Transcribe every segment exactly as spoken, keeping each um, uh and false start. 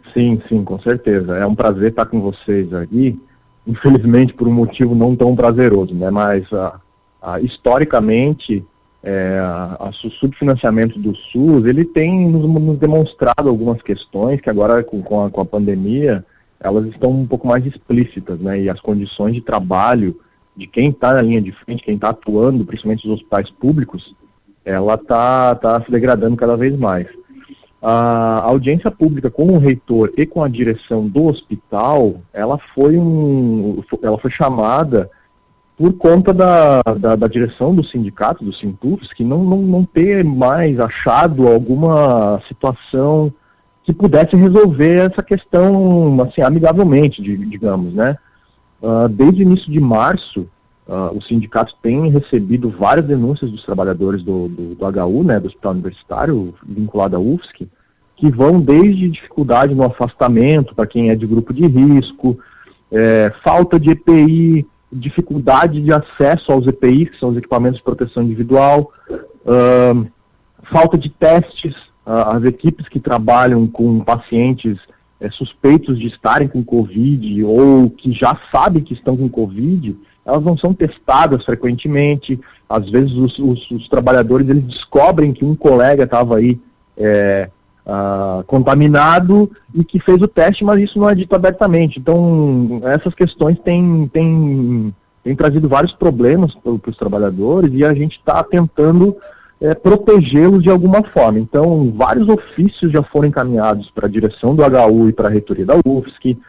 Sim, sim, com certeza. É um prazer estar com vocês aqui, infelizmente por um motivo não tão prazeroso, né? Mas a, a, historicamente, é, a, a, o subfinanciamento do SUS, ele tem nos, nos demonstrado algumas questões que agora com, com, a, com a pandemia, elas estão um pouco mais explícitas, né? E as condições de trabalho de quem está na linha de frente, quem está atuando, principalmente nos hospitais públicos, ela está tá se degradando cada vez mais. A audiência pública com o reitor e com a direção do hospital, ela foi, um, ela foi chamada por conta da, da, da direção do sindicato, do Sintufs, que não, não, não ter mais achado alguma situação que pudesse resolver essa questão assim, amigavelmente, digamos, né? Uh, desde o início de março, uh, o sindicato tem recebido várias denúncias dos trabalhadores do, do, do H U, né, do Hospital Universitário, vinculado à U F S C, que vão desde dificuldade no afastamento para quem é de grupo de risco, é, falta de E P I, dificuldade de acesso aos E P Is, que são os equipamentos de proteção individual, uh, falta de testes, uh, as equipes que trabalham com pacientes é, suspeitos de estarem com Covid ou que já sabem que estão com Covid, elas não são testadas frequentemente. Às vezes os, os, os trabalhadores eles descobrem que um colega estava aí é, uh, contaminado e que fez o teste, mas isso não é dito abertamente. Então, essas questões têm, têm, têm trazido vários problemas para os trabalhadores e a gente está tentando É, protegê-los de alguma forma. Então, vários ofícios já foram encaminhados para a direção do H U e para a reitoria da U F S C.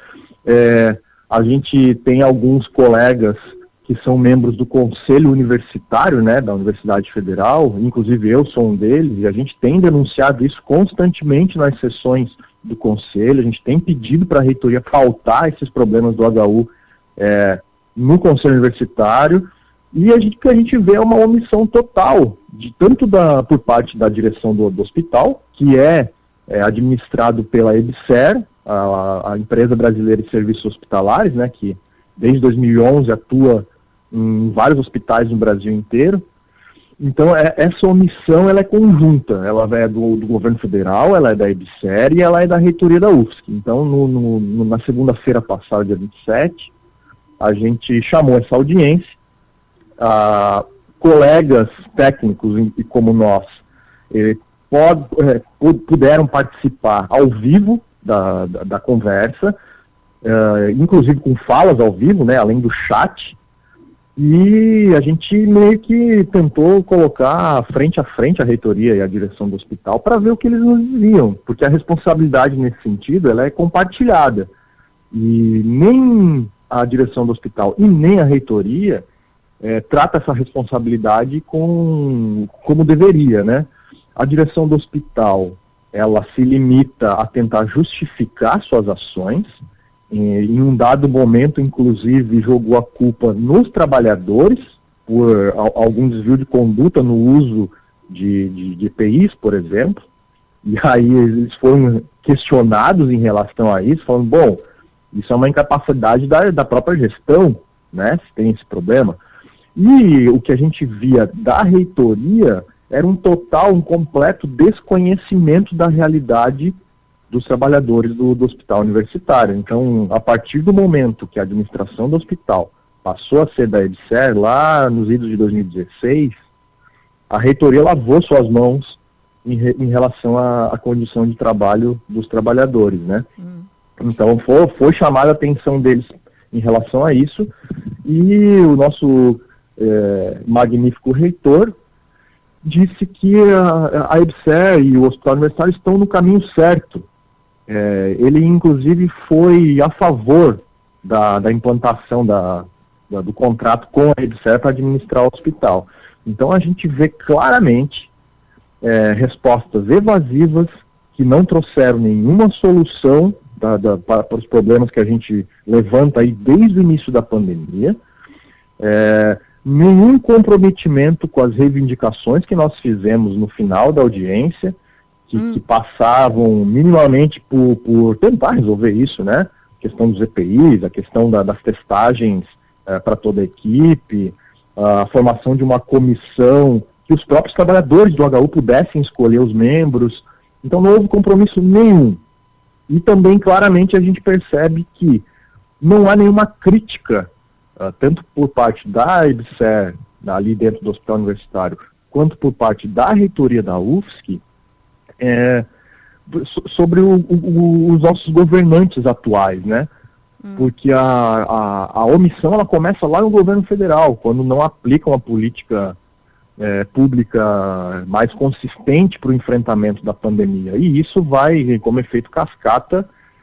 É, a gente tem alguns colegas que são membros do Conselho Universitário, né, da Universidade Federal, inclusive eu sou um deles, e a gente tem denunciado isso constantemente nas sessões do Conselho. A gente tem pedido para a reitoria pautar esses problemas do H U é, no Conselho Universitário. E a gente, que a gente vê é uma omissão total, de, tanto da, por parte da direção do, do hospital, que é, é administrado pela EBSER, a, a Empresa Brasileira de Serviços Hospitalares, né, que desde dois mil e onze atua em vários hospitais no Brasil inteiro. Então, é, essa omissão ela é conjunta, ela é do, do governo federal, ela é da EBSER e ela é da reitoria da U F S C. Então, no, no, no, na segunda-feira passada, dia vinte e sete, a gente chamou essa audiência. Uh, colegas técnicos e como nós eh, pod, eh, puderam participar ao vivo da, da, da conversa, uh, inclusive com falas ao vivo, né, além do chat, e a gente meio que tentou colocar frente a frente a reitoria e a direção do hospital para ver o que eles nos diziam, porque a responsabilidade nesse sentido ela é compartilhada, e nem a direção do hospital e nem a reitoria É, trata essa responsabilidade com, como deveria, né? A direção do hospital, ela se limita a tentar justificar suas ações, em, em um dado momento, inclusive, jogou a culpa nos trabalhadores por a, algum desvio de conduta no uso de, de, de E P Is, por exemplo, e aí eles foram questionados em relação a isso, falando, bom, isso é uma incapacidade da, da própria gestão, né, se tem esse problema. E o que a gente via da reitoria era um total, um completo desconhecimento da realidade dos trabalhadores do, do hospital universitário. Então, a partir do momento que a administração do hospital passou a ser da EBSER, lá nos idos de dois mil e dezesseis, a reitoria lavou suas mãos em, re, em relação à, à condição de trabalho dos trabalhadores, né? Hum. Então, foi, foi chamada a atenção deles em relação a isso, e o nosso É, magnífico reitor disse que a, a EBSER e o Hospital Universitário estão no caminho certo. É, ele, inclusive, foi a favor da, da implantação da, da, do contrato com a EBSER para administrar o hospital. Então, a gente vê claramente é, respostas evasivas que não trouxeram nenhuma solução da, da, para, para os problemas que a gente levanta aí desde o início da pandemia. É, nenhum comprometimento com as reivindicações que nós fizemos no final da audiência, que, hum. que passavam minimamente por, por tentar resolver isso, né? A questão dos E P Is, a questão da, das testagens é, para toda a equipe, a formação de uma comissão, que os próprios trabalhadores do H U pudessem escolher os membros. Então não houve compromisso nenhum. E também, claramente, a gente percebe que não há nenhuma crítica, uh, tanto por parte da EBSER, ali dentro do hospital universitário, quanto por parte da reitoria da U F S C, é, sobre o, o, os nossos governantes atuais, né? Hum. Porque a, a, a omissão, ela começa lá no governo federal, quando não aplicam uma política é, pública mais consistente para o enfrentamento da pandemia. E isso vai, como efeito cascata,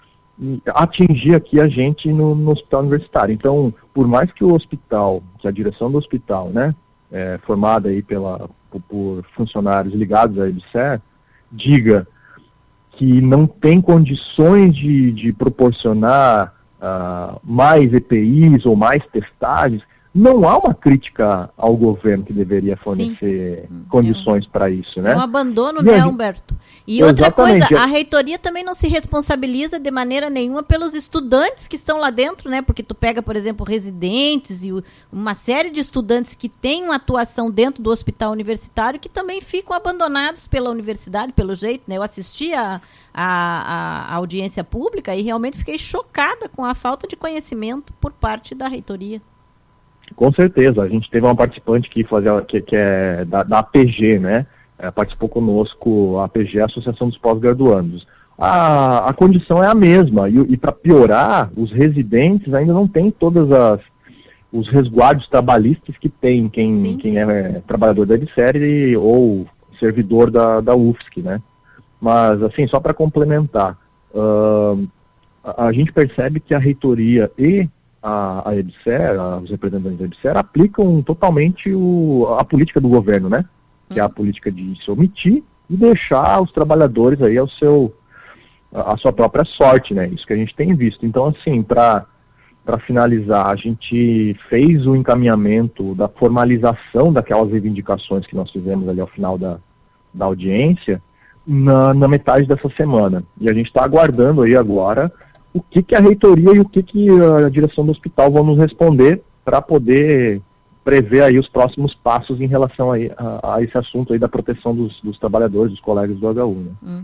atingir aqui a gente no, no hospital universitário. Então, por mais que o hospital, que a direção do hospital, né, é, formada aí pela, por, por funcionários ligados à EBSER, diga que não tem condições de, de proporcionar uh, mais E P Is ou mais testagens, não há uma crítica ao governo que deveria fornecer Sim. condições é. para isso, né? É um abandono, e né, gente... Humberto? E outra Exatamente. coisa, a reitoria também não se responsabiliza de maneira nenhuma pelos estudantes que estão lá dentro, né? Porque tu pega, por exemplo, residentes e uma série de estudantes que têm uma atuação dentro do hospital universitário que também ficam abandonados pela universidade, pelo jeito, né? Eu assisti a, a, a audiência pública e realmente fiquei chocada com a falta de conhecimento por parte da reitoria. Com certeza, a gente teve uma participante que, fazia, que, que é da, da A P G, né? É, participou conosco, a A P G, a Associação dos Pós-Graduandos. A, a condição é a mesma, e, e para piorar, os residentes ainda não têm todas as os resguardos trabalhistas que tem quem, quem é, é trabalhador da EBSER ou servidor da, da U F S C, né? Mas, assim, só para complementar, uh, a, a gente percebe que a reitoria e a, a EBSER, a, os representantes da EBSER, aplicam totalmente o, a política do governo, né? Que é a política de se omitir e deixar os trabalhadores aí ao seu, a, a sua própria sorte, né? Isso que a gente tem visto. Então, assim, para para finalizar, a gente fez o encaminhamento da formalização daquelas reivindicações que nós fizemos ali ao final da, da audiência na, na metade dessa semana. E a gente está aguardando aí agora o que, que a reitoria e o que, que a direção do hospital vão nos responder para poder prever aí os próximos passos em relação aí a, a esse assunto aí da proteção dos, dos trabalhadores, dos colegas do H U, né? Hum.